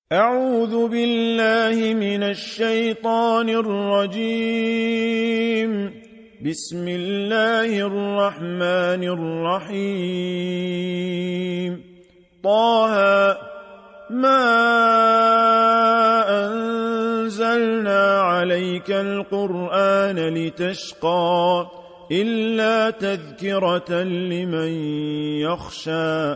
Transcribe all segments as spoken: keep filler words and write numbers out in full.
أعوذ بالله من الشيطان الرجيم. بسم الله الرحمن الرحيم. طه ما أنزلنا عليك القرآن لتشقى إلا تذكرة لمن يخشى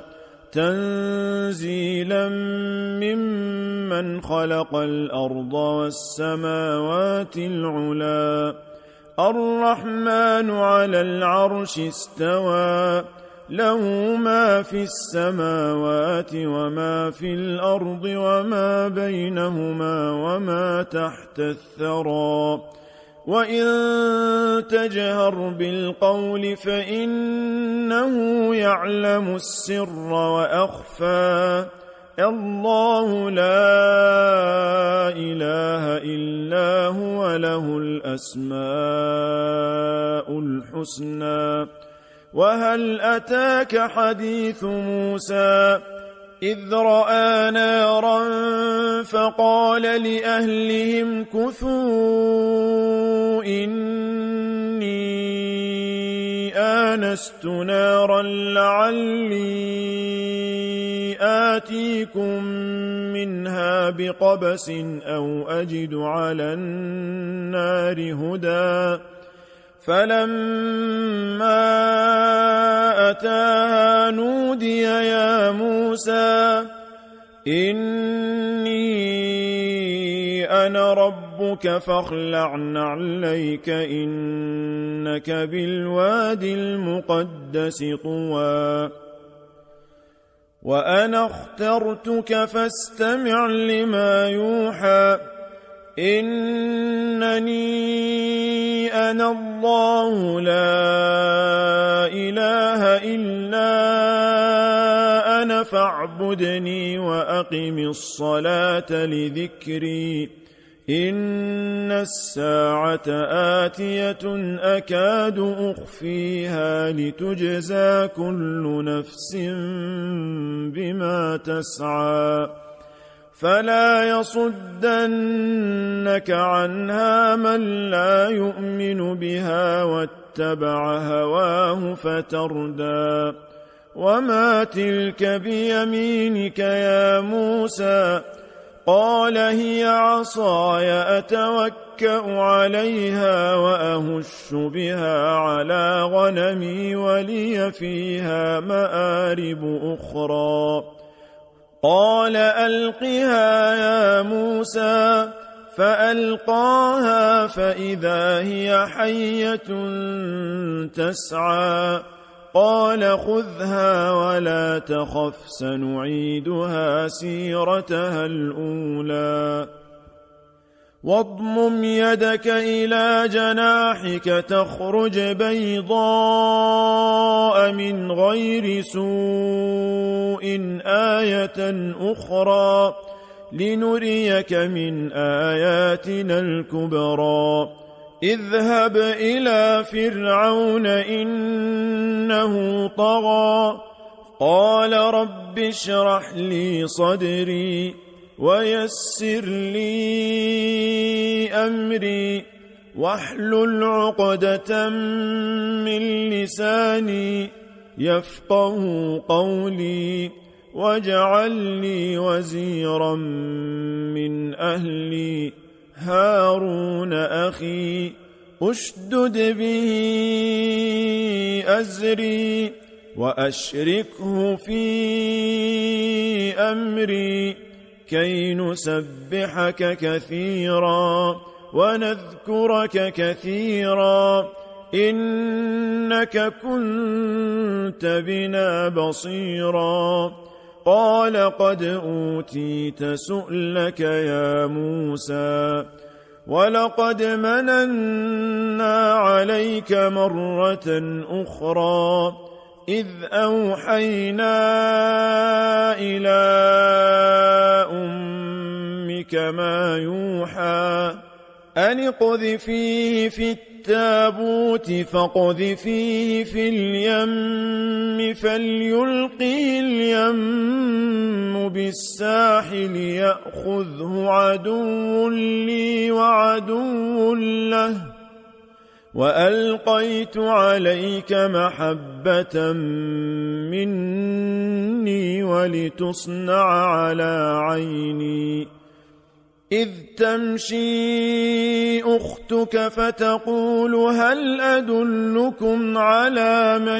تنزيلا ممن خلق الأرض والسماوات العلا الرحمن على العرش استوى له ما في السماوات وما في الأرض وما بينهما وما تحت الثرى وإن تجهر بالقول فإنه يعلم السر وأخفى الله لا إله إلا هو له الأسماء الحسنى. وهل أتاك حديث موسى إذ رأى نارا فقال لأهلهم كثوا إني آنست نارا لعلي آتيكم منها بقبس أو أجد على النار هدى. فلما أتاها نودي يا موسى إني أنا ربك فاخلع نعليك إنك بالوادي المقدس طوى وأنا اخترتك فاستمع لما يوحى إنني أنا الله لا إله إلا أنا فاعبدني وأقم الصلاة لذكري إن الساعة آتية أكاد أخفيها لتجزى كل نفس بما تسعى فلا يصدنك عنها من لا يؤمن بها واتبع هواه فتردى. وما تلك بيمينك يا موسى قال هي عصاي أتوكأ عليها وأهش بها على غنمي ولي فيها مآرب أخرى. قال ألقها يا موسى فألقاها فإذا هي حية تسعى قال خذها ولا تخف سنعيدها سيرتها الأولى. واضمم يدك إلى جناحك تخرج بيضاء من غير سوء آية أخرى لنريك من آياتنا الكبرى. اذهب إلى فرعون إنه طغى قال رب اشرح لي صدري ويسر لي أمري واحلل عقدة من لساني يفقه قولي واجعل لي وزيرا من أهلي هارون أخي أشدد به أزري وأشركه في أمري كي نسبحك كثيرا ونذكرك كثيرا إنك كنت بنا بصيرا. قال قد أوتيت سؤلك يا موسى ولقد مننا عليك مرة أخرى إذ أوحينا إلى أمك ما يوحى أن اقذفيه في بالتابوت فاقذفيه في اليم فليلقه اليم بالساحل يأخذه عدو لي وعدو له وألقيت عليك محبة مني ولتصنع على عيني إذ تمشي أختك فتقول هل أدلكم على من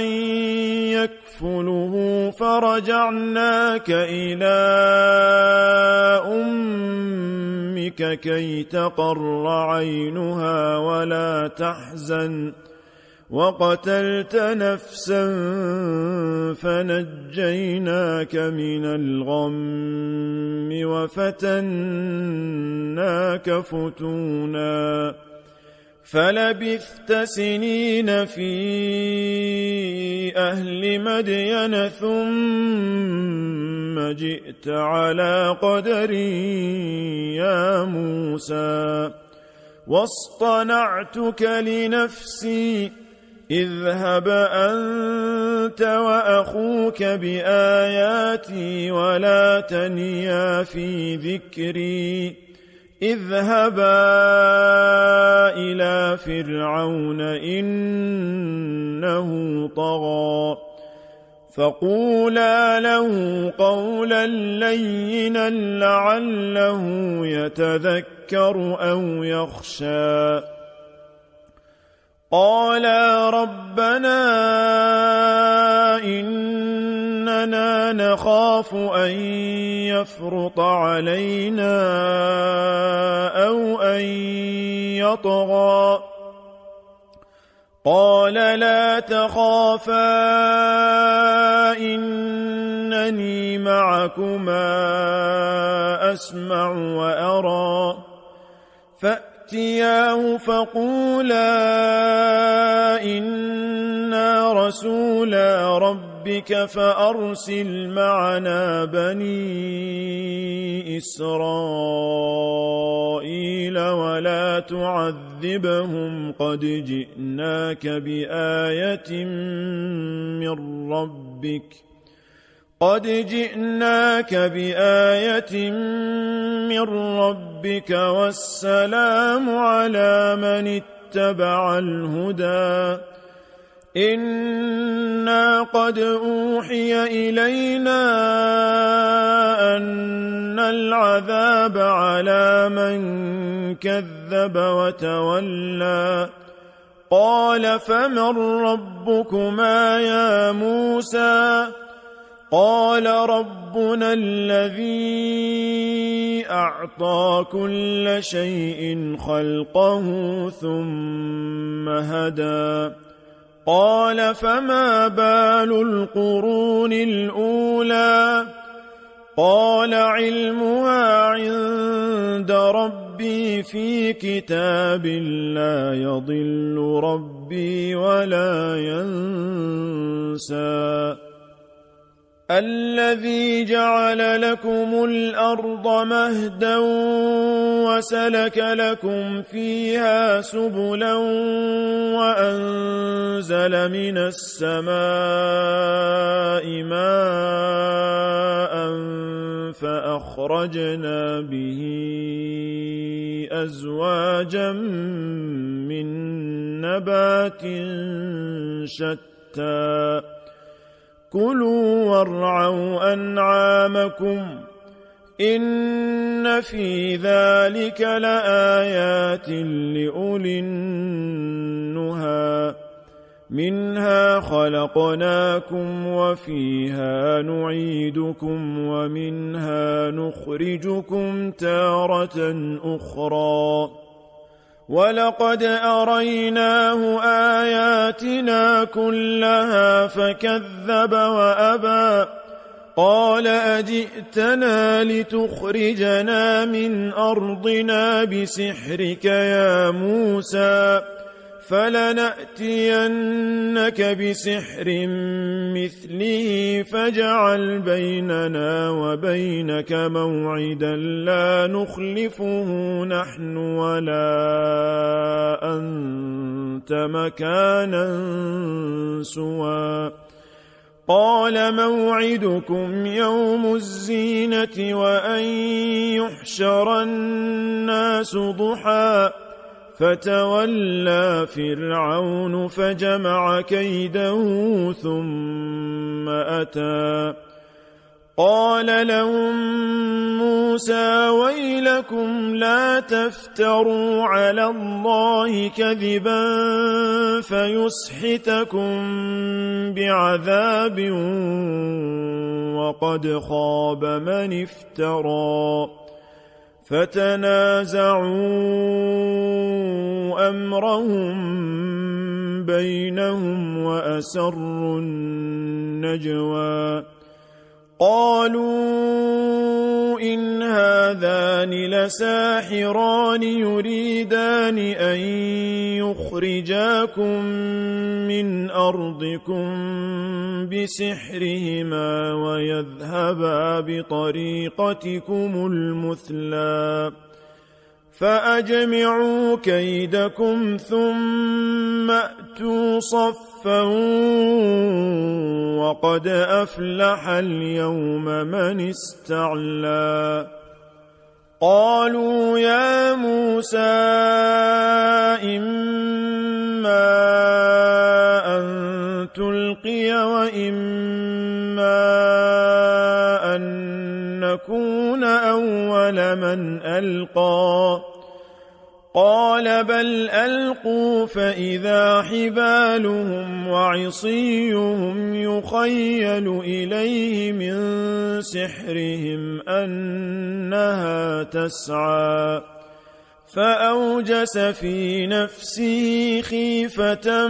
يكفله فرجعناك إلى أمك كي تقر عينها ولا تحزن وقتلت نفسا فنجيناك من الغم وفتناك فتونا فلبثت سنين في أهل مدين ثم جئت على قدري يا موسى واصطنعتك لنفسي اذهب أنت وأخوك بآياتي ولا تنيا في ذكري اذهبا إلى فرعون إنه طغى فقولا له قولا لينا لعله يتذكر أو يخشى قالا ربنا إننا نخاف أن يفرط علينا أو أن يطغى قال لا تخافا إنني معكما أسمع وأرى فأتياه فقولا إنا رسولا ربك فأرسل معنا بني إسرائيل ولا تعذبهم قد جئناك بآية من ربك قد جئناك بآية من ربك والسلام على من اتبع الهدى إنا قد أوحي إلينا أن العذاب على من كذب وتولى قال فمن ربكما يا موسى قال ربنا الذي أعطى كل شيء خلقه ثم هدى قال فما بال القرون الأولى قال علمها عند ربي في كتاب لا يضل ربي ولا ينسى الذي جعل لكم الأرض مهدا وسلك لكم فيها سبلا وأنزل من السماء ماء فأخرجنا به أزواجا من نبات شتى كلوا وارعوا أنعامكم إن في ذلك لآيات لأولي النهى منها خلقناكم وفيها نعيدكم ومنها نخرجكم تارة أخرى ولقد أريناه آياتنا كلها فكذب وأبى قال أجئتنا لتخرجنا من أرضنا بسحرك يا موسى فلنأتينك بسحر مثله فاجعل بيننا وبينك موعدا لا نخلفه نحن ولا أنت مكانا سوى قال موعدكم يوم الزينة وأن يحشر الناس ضحى فتولى فرعون فجمع كيده ثم أتى قال لهم موسى ويلكم لا تفتروا على الله كذبا فيسحتكم بعذاب وقد خاب من افترى فتنازعوا أمرهم بينهم وأسروا النجوى قالوا إن هذان لساحران يريدان أن يخرجاكم من أرضكم بسحرهما ويذهبا بطريقتكم المثلى فأجمعوا كيدكم ثم أتوا صفا وقد أفلح اليوم من استعلى قالوا يا موسى إما أن تلقي وإما أن نكون أول من ألقى قال بل ألقوا فإذا حبالهم وعصيهم يخيل إليه من سحرهم أنها تسعى فأوجس في نفسه خيفة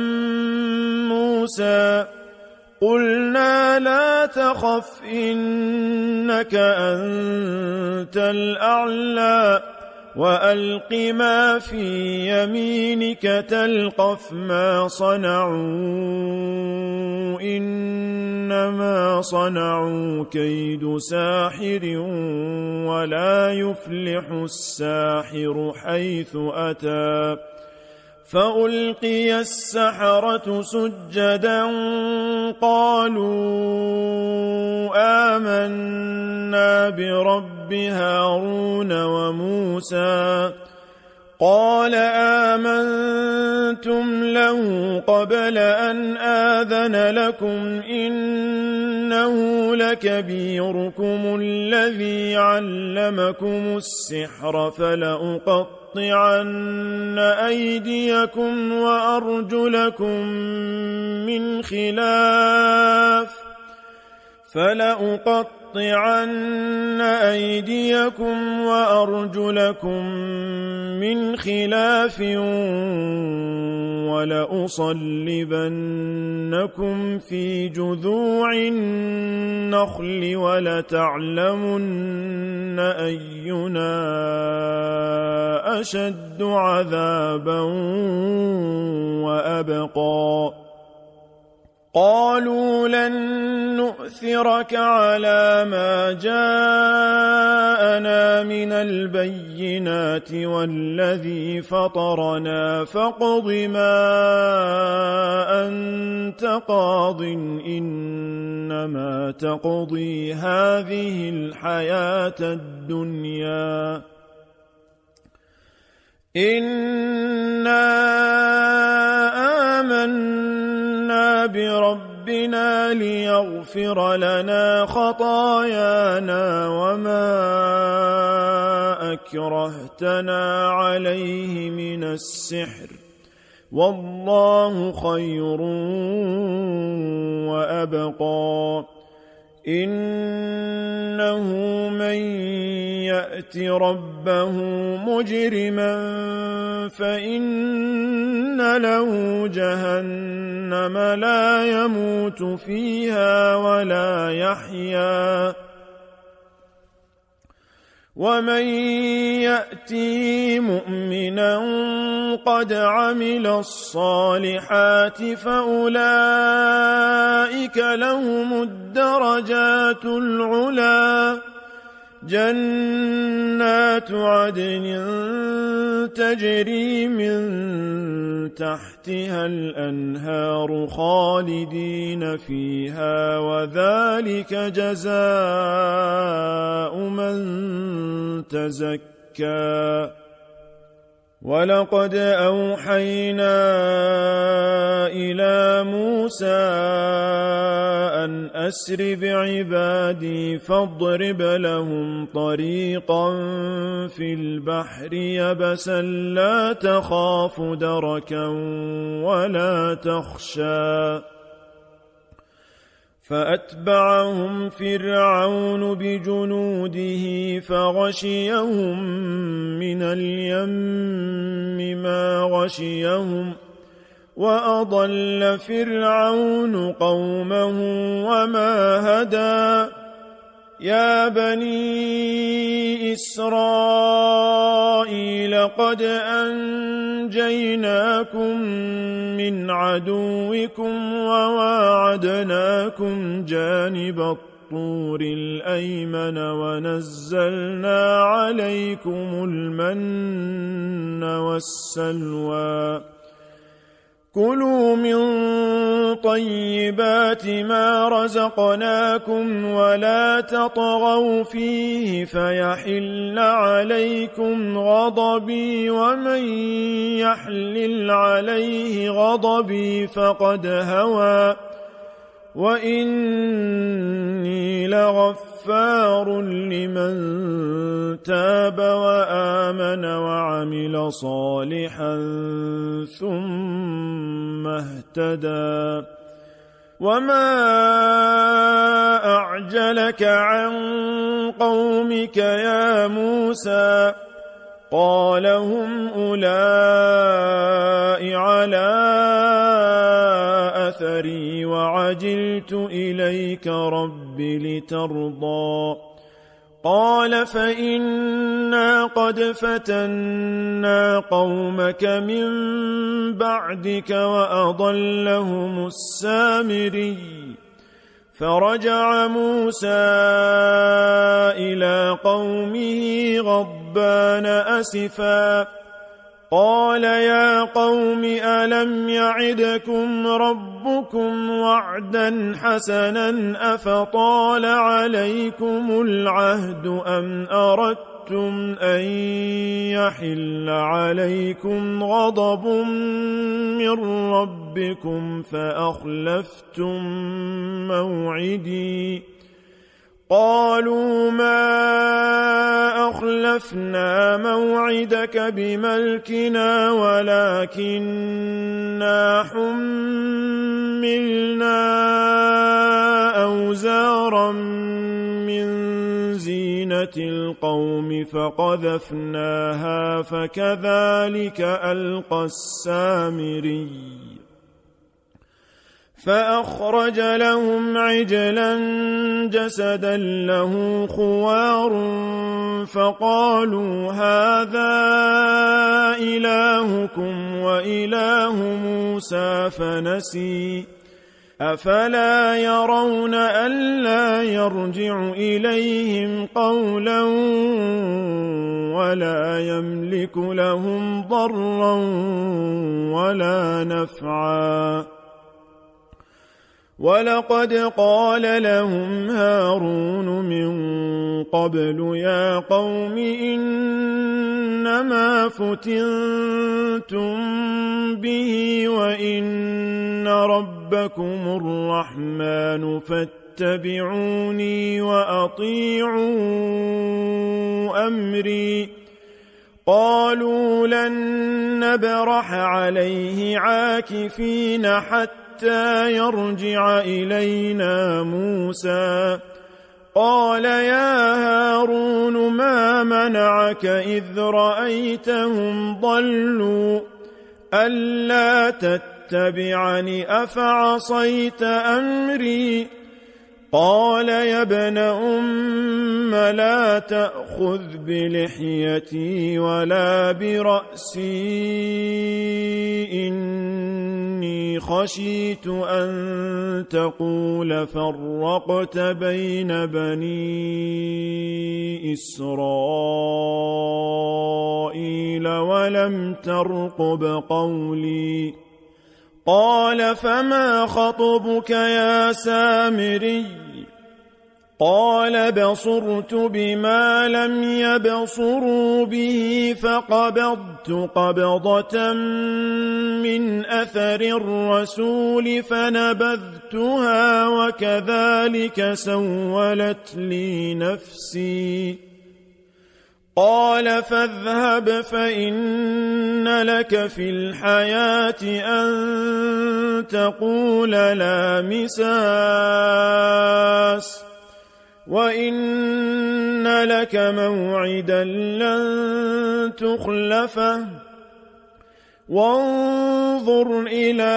موسى قلنا لا تخف إنك أنت الأعلى وألق ما في يمينك تلقف ما صنعوا إنما صنعوا كيد ساحر ولا يفلح الساحر حيث أتى فألقي السحرة سجدا قالوا آمنا برب هارون وموسى قال آمنتم له قبل أن آذن لكم إنه لكبيركم الذي علمكم السحر فلأقطعن أيديكم وأرجلكم من خلاف فلأقطعن أيديكم وأرجلكم من خلاف ولأصلبنكم في جذوع النخل ولتعلمن أينا أشد عذابا وأبقى قالوا لن نؤثرك على ما جاءنا من البينات والذي فطرنا فاقض ما أنت قاض إنما تقضي هذه الحياة الدنيا إنا آمنا بربنا ليغفر لنا خطايانا وما أكرهتنا عليه من السحر والله خير وأبقى إنه من يأت ربه مجرما فإن له جهنم لا يموت فيها ولا يحيا ومن يأتي مؤمنا قد عمل الصالحات فأولئك لهم الدرجات العلى جنات عدن تجري من تحتها الأنهار خالدين فيها وذلك جزاء من تزكى ولقد أوحينا إلى موسى أن أسر بعبادي فاضرب لهم طريقا في البحر يبسا لا تخاف دركا ولا تخشى فأتبعهم فرعون بجنوده فغشيهم من اليم ما غشيهم وأضل فرعون قومه وما هدى يا بني إسرائيل قد أنجيناكم من عدوكم وواعدناكم جانب الطور الأيمن ونزلنا عليكم المن والسلوى كلوا من طيبات ما رزقناكم ولا تطغوا فيه فيحل عليكم غضبي ومن يحلل عليه غضبي فقد هوى وإني لغفار لمن تاب وآمن وعمل صالحا ثم اهتدى وما أعجلك عن قومك يا موسى قال هم أولئك على أثري وعجلت إليك رب لترضى قال فإنا قد فتنا قومك من بعدك وأضلهم السامري فرجع موسى إلى قومه غضبان أسفا قال يا قوم ألم يعدكم ربكم وعدا حسنا أفطال عليكم العهد أم أردتم أن يحل عليكم غضب من ربكم فأخلفتم موعدي قالوا ما أخلفنا موعدك بملكنا ولكننا حملنا أوزارا من زينة القوم فقذفناها فكذلك ألقى السامري فأخرج لهم عجلا جسدا له خوار فقالوا هذا إلهكم وإله موسى فنسي أفلا يرون ألا يرجع إليهم قولا ولا يملك لهم ضرا ولا نفعا ولقد قال لهم هارون من قبل يا قوم إنما فتنتم به وإن ربكم الرحمن فاتبعوني وأطيعوا أمري قالوا لن نبرح عليه عاكفين حتى حتى يرجع إلينا موسى قال يا هارون ما منعك إذ رأيتهم ضلوا ألا تتبعني أفعصيت أمري قال يا ابن أم لا تأخذ بلحيتي ولا برأسي إني خشيت أن تقول فرقت بين بني إسرائيل ولم ترقب قولي قال فما خطبك يا سامري قال بصرت بما لم يبصروا به فقبضت قبضة من أثر الرسول فنبذتها وكذلك سولت لي نفسي قال فاذهب فإن لك في الحياة أن تقول لا مساس وإن لك موعدا لن تخلفه وانظر إلى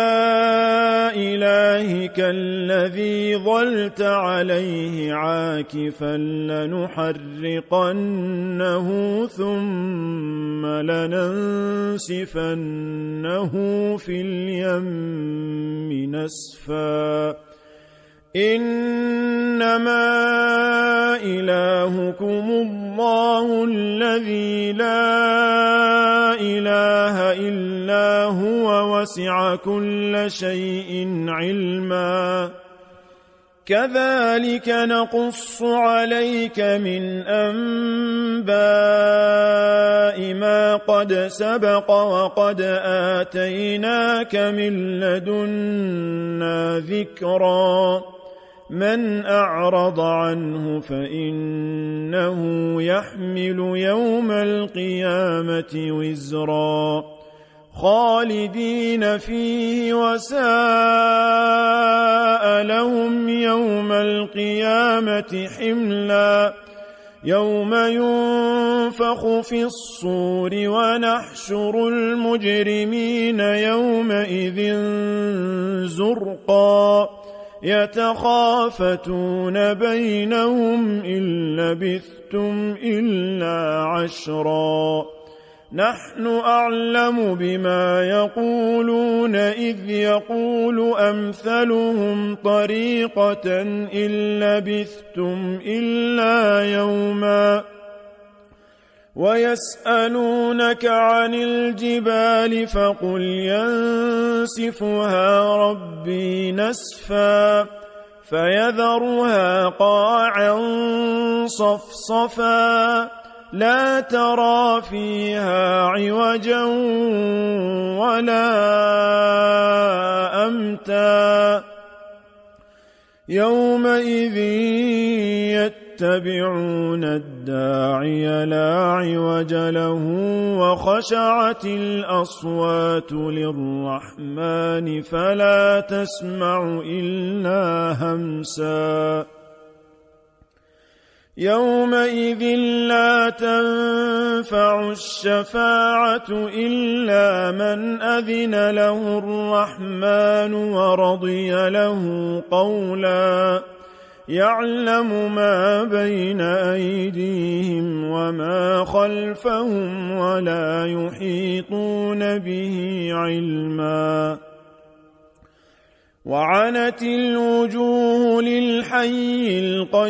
إلهك الذي ظلت عليه عاكفا لنحرقنه ثم لننسفنه في اليم نسفا إنما إلهكم الله الذي لا إله إلا هو وسع كل شيء علما كذلك نقص عليك من أنباء ما قد سبق وقد آتيناك من لدنا ذكرا من أعرض عنه فإنه يحمل يوم القيامة وزرا خالدين فيه وساء لهم يوم القيامة حملا يوم ينفخ في الصور ونحشر المجرمين يومئذ زرقا يتخافتون بينهم إن لبثتم إلا عشرا نحن أعلم بما يقولون إذ يقول أمثلهم طريقة إن لبثتم إلا يوما ويسألونك عن الجبال فقل ينسفها ربي نسفا فيذرها قاعا صفصفا لا ترى فيها عوجا ولا أمتا يومئذ يتبعون الداعي لا عوج له وخشعت الأصوات للرحمن فلا تسمع إلا همسا يومئذ لا تنفع الشفاعة إلا من أذن له الرحمن ورضي له قولا يعلم ما بين أيديهم وما خلفهم ولا يحيطون به علما وعنت الوجوه للحي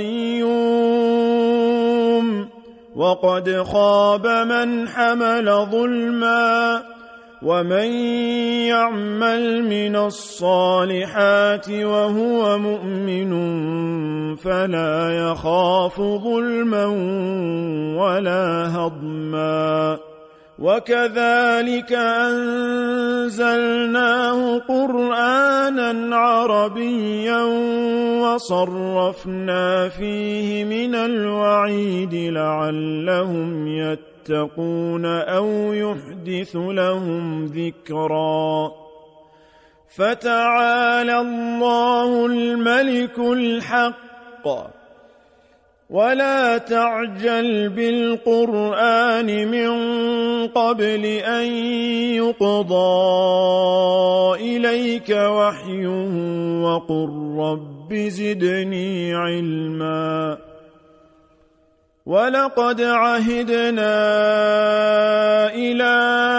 القيوم وقد خاب من حمل ظلما ومن يعمل من الصالحات وهو مؤمن فلا يخاف ظلما ولا هضما وكذلك أنزلناه قرآنا عربيا وصرفنا فيه من الوعيد لعلهم يتقون أو يحدث لهم ذكرا فتعالى الله الملك الحق ولا تعجل بالقرآن من قبل أن يقضى إليك وحيه وقل رب رب زدني علما ولقد عهدنا إلى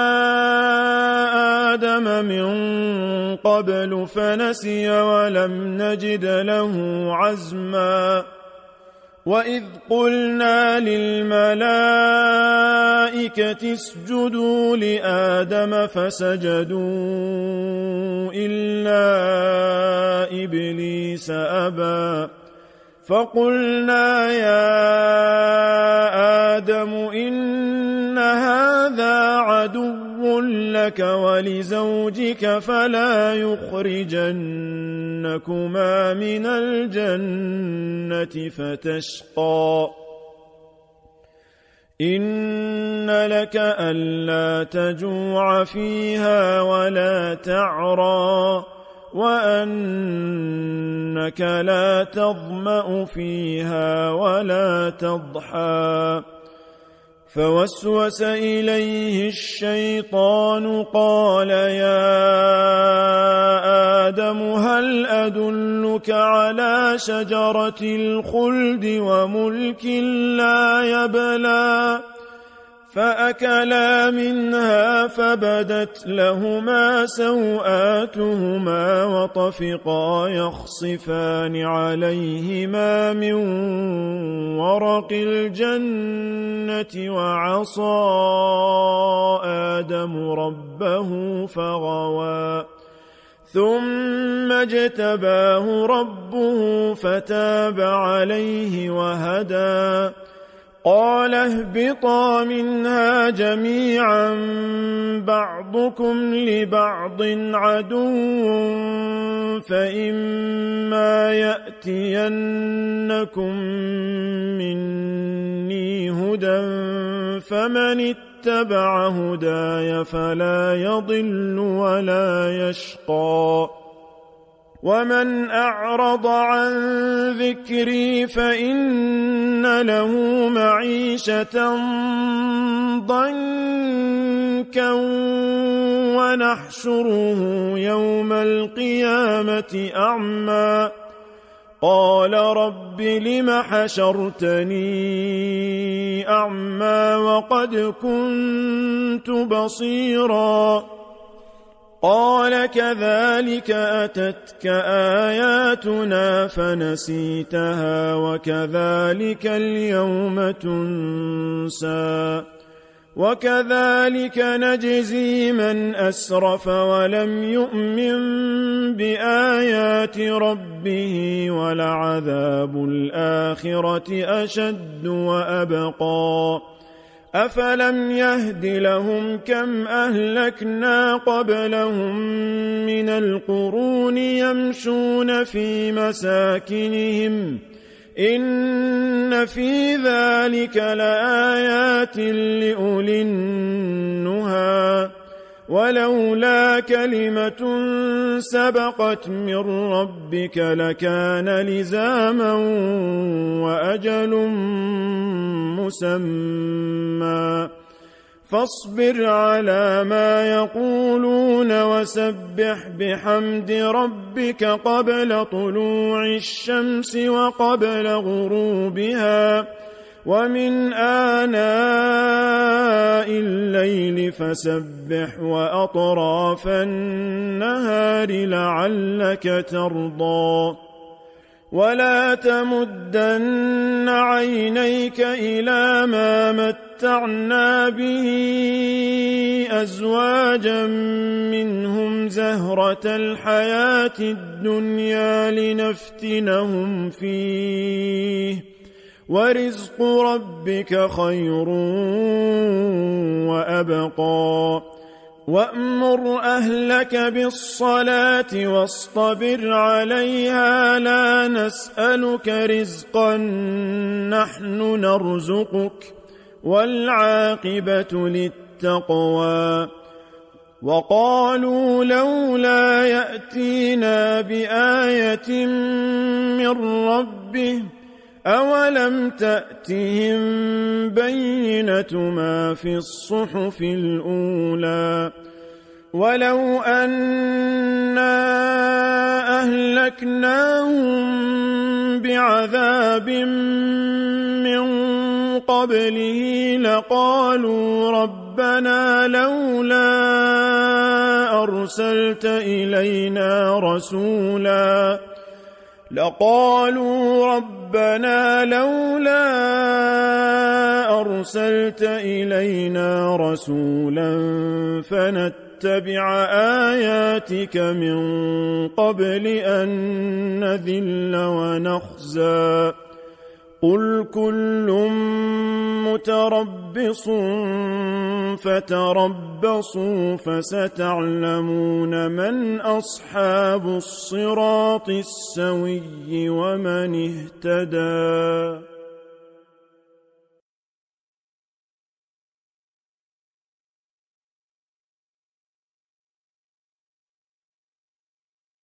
آدم من قبل فنسي ولم نجد له عزما وإذ قلنا للملائكة اسجدوا لآدم فسجدوا إلا إبليس أبى فقلنا يا آدم إن هذا عدو لك ولزوجك فلا يخرجنكما من الجنة فتشقى إن لك ألا تجوع فيها ولا تعرى وأنك لا تظمأ فيها ولا تضحى فوسوس إليه الشيطان قال يا آدم هل أدلك على شجرة الخلد وملك لا يبلى فأكلا منها فبدت لهما سوآتهما وطفقا يخصفان عليهما من ورق الجنة وعصى آدم ربه فغوى ثم اجتباه ربه فتاب عليه وهدى قال اهبطا منها جميعا بعضكم لبعض عدو فإما يأتينكم مني هدى فمن اتبع هداي فلا يضل ولا يشقى ومن أعرض عن ذكري فإن له معيشة ضنكا ونحشره يوم القيامة أعمى قال رب لم حشرتني أعمى وقد كنت بصيرا قال كذلك أتتك آياتنا فنسيتها وكذلك اليوم تنسى وكذلك نجزي من أسرف ولم يؤمن بآيات ربه ولعذاب الآخرة أشد وأبقى أفلم يهد لهم كم أهلكنا قبلهم من القرون يمشون في مساكنهم إن في ذلك لآيات لأولي النهى ولولا كلمة سبقت من ربك لكان لزاما وأجل مسمى فاصبر على ما يقولون وسبح بحمد ربك قبل طلوع الشمس وقبل غروبها ومن آناء الليل فسبح وأطراف النهار لعلك ترضى ولا تمدن عينيك إلى ما متعنا به أزواجا منهم زهرة الحياة الدنيا لنفتنهم فيه ورزق ربك خير وأبقى وأمر أهلك بالصلاة واصطبر عليها لا نسألك رزقا نحن نرزقك والعاقبة للتقوى وقالوا لولا يأتينا بآية من ربه أولم تأتهم بينة ما في الصحف الأولى ولو أنا أهلكناهم بعذاب من قبله لقالوا ربنا لولا أرسلت إلينا رسولا لقالوا ربنا لولا أرسلت إلينا رسولا فنتبع آياتك من قبل أن نذل ونخزى قل كل متربص فتربصوا فستعلمون من أصحاب الصراط السوي ومن اهتدى.